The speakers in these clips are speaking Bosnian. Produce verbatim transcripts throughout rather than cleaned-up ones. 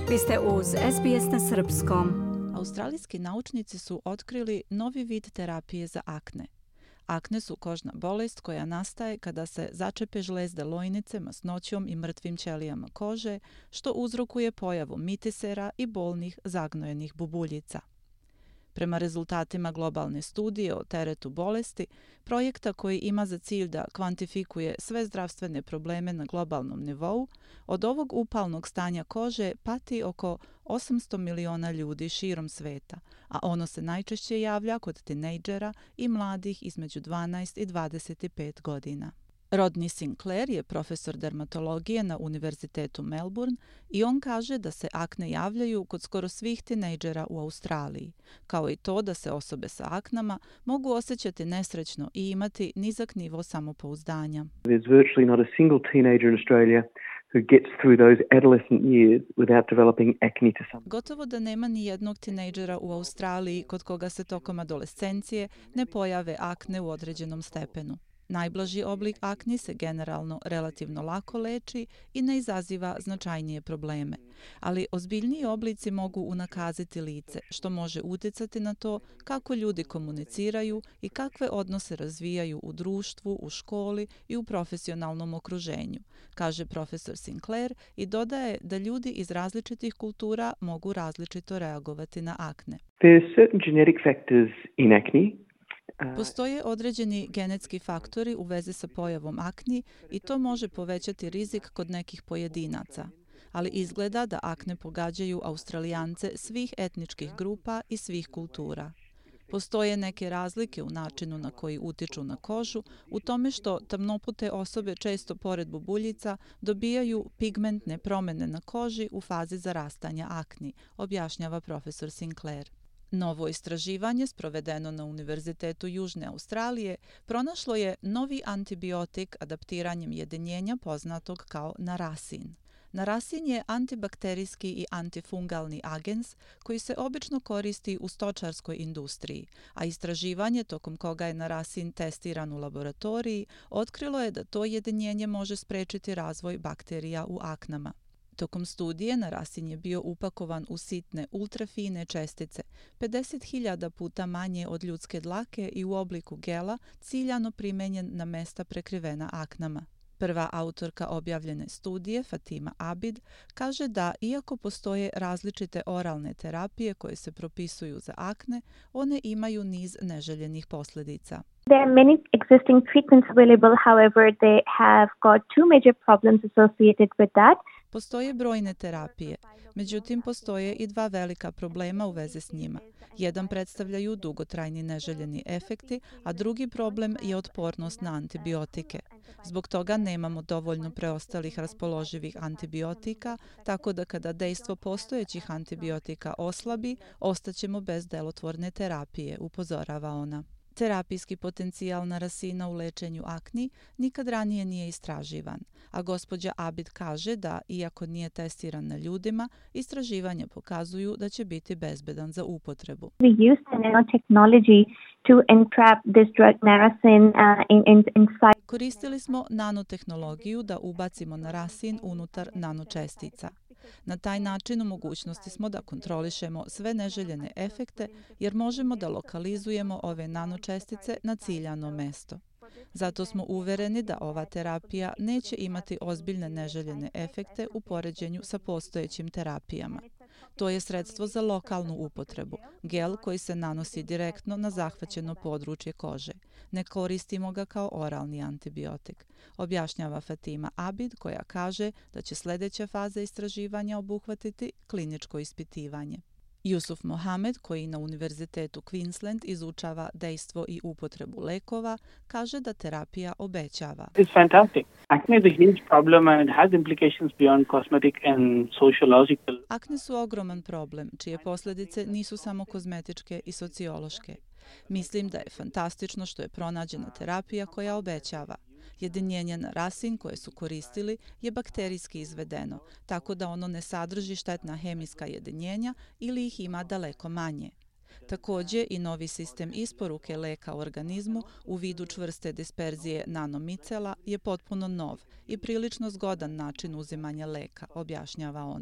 Vi ste uz S B S na srpskom. Australijski naučnici su otkrili novi vid terapije za akne. Akne su kožna bolest koja nastaje kada se začepe žlezde lojnice masnoćom i mrtvim ćelijama kože, što uzrokuje pojavu mitisera i bolnih zagnojenih bubuljica. Prema rezultatima globalne studije o teretu bolesti, projekta koji ima za cilj da kvantifikuje sve zdravstvene probleme na globalnom nivou, od ovog upalnog stanja kože pati oko osamsto miliona ljudi širom sveta, a ono se najčešće javlja kod tinejdžera i mladih između dvanaest i dvadeset pet godina. Rodney Sinclair je profesor dermatologije na Univerzitetu Melbourne i on kaže da se akne javljaju kod skoro svih tinejdžera u Australiji, kao i to da se osobe sa aknama mogu osjećati nesrećno i imati nizak nivo samopouzdanja. There's virtually not a single teenager in Australia who gets through those adolescent years without developing acne to some. Gotovo da nema ni jednog tinejdžera u Australiji kod koga se tokom adolescencije ne pojave akne u određenom stepenu. Najblaži oblik akni se generalno relativno lako leči i ne izaziva značajnije probleme, ali ozbiljniji oblici mogu unakaziti lice, što može utjecati na to kako ljudi komuniciraju i kakve odnose razvijaju u društvu, u školi i u profesionalnom okruženju, kaže profesor Sinclair i dodaje da ljudi iz različitih kultura mogu različito reagovati na akne. There's certain genetic factors in acne. Postoje određeni genetski faktori u vezi sa pojavom akni i to može povećati rizik kod nekih pojedinaca, ali izgleda da akne pogađaju Australijance svih etničkih grupa i svih kultura. Postoje neke razlike u načinu na koji utiču na kožu, u tome što tamnopute osobe često pored bubuljica dobijaju pigmentne promjene na koži u fazi zarastanja akni, objašnjava profesor Sinclair. Novo istraživanje, sprovedeno na Univerzitetu Južne Australije, pronašlo je novi antibiotik adaptiranjem jedinjenja poznatog kao narasin. Narasin je antibakterijski i antifungalni agens koji se obično koristi u stočarskoj industriji, a istraživanje tokom koga je narasin testiran u laboratoriji otkrilo je da to jedinjenje može sprečiti razvoj bakterija u aknama. Tokom studije narasin je bio upakovan u sitne ultrafine čestice, pedeset hiljada puta manje od ljudske dlake i u obliku gela, ciljano primenjen na mesta prekrivena aknama. Prva autorka objavljene studije, Fatima Abid, kaže da iako postoje različite oralne terapije koje se propisuju za akne, one imaju niz neželjenih posljedica. There are many existing treatments available, however, they have got two major problems associated with that. Postoje brojne terapije, međutim postoje i dva velika problema u vezi s njima. Jedan predstavljaju dugotrajni neželjeni efekti, a drugi problem je otpornost na antibiotike. Zbog toga nemamo dovoljno preostalih raspoloživih antibiotika, tako da kada dejstvo postojećih antibiotika oslabi, ostaćemo bez delotvorne terapije, upozorava ona. Terapijski potencijal narasina u lečenju akni nikad ranije nije istraživan, a gospođa Abid kaže da, iako nije testiran na ljudima, istraživanja pokazuju da će biti bezbedan za upotrebu. We use the nanotechnology to entrap this drug narasin uh, in, in, inside. Koristili smo nanotehnologiju da ubacimo narasin unutar nanočestica. Na taj način u mogućnosti smo da kontrolišemo sve neželjene efekte jer možemo da lokalizujemo ove nanočestice na ciljano mesto. Zato smo uvereni da ova terapija neće imati ozbiljne neželjene efekte u poređenju sa postojećim terapijama. To je sredstvo za lokalnu upotrebu, gel koji se nanosi direktno na zahvaćeno područje kože. Ne koristimo ga kao oralni antibiotik, objašnjava Fatima Abid, koja kaže da će sljedeća faza istraživanja obuhvatiti kliničko ispitivanje. Yusuf Mohamed, koji na Univerzitetu Queensland izučava dejstvo i upotrebu lekova, kaže da terapija obećava. It's fantastic. Acne is a huge problem and it has implications beyond cosmetic and sociological. Akne su ogroman problem, čije posljedice nisu samo kozmetičke i sociološke. Mislim da je fantastično što je pronađena terapija koja obećava. Jedinjenje narasin koje su koristili je bakterijski izvedeno, tako da ono ne sadrži štetna hemijska jedinjenja ili ih ima daleko manje. Također i novi sistem isporuke leka organizmu u vidu čvrste disperzije nanomicela je potpuno nov i prilično zgodan način uzimanja leka, objašnjava on.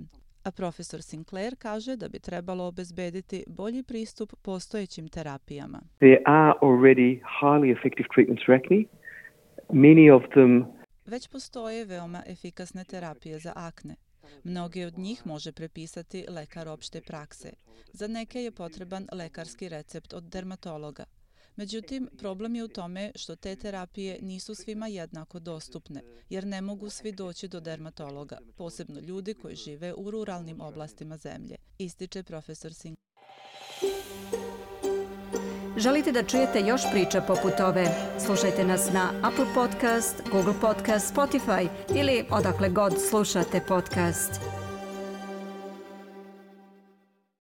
A profesor Sinclair kaže da bi trebalo obezbediti bolji pristup postojećim terapijama. There are already highly effective treatments for acne. Many of them Već postoje veoma efikasne terapije za akne. Mnoge od njih može prepisati lekar opšte prakse. Za neke je potreban lekarski recept od dermatologa. Međutim, problem je u tome što te terapije nisu svima jednako dostupne, jer ne mogu svi doći do dermatologa, posebno ljudi koji žive u ruralnim oblastima zemlje, ističe profesor Singh. Želite da čujete još priča poput ove? Slušajte nas na Apple Podcast, Google Podcast, Spotify ili odakle god slušate podcast.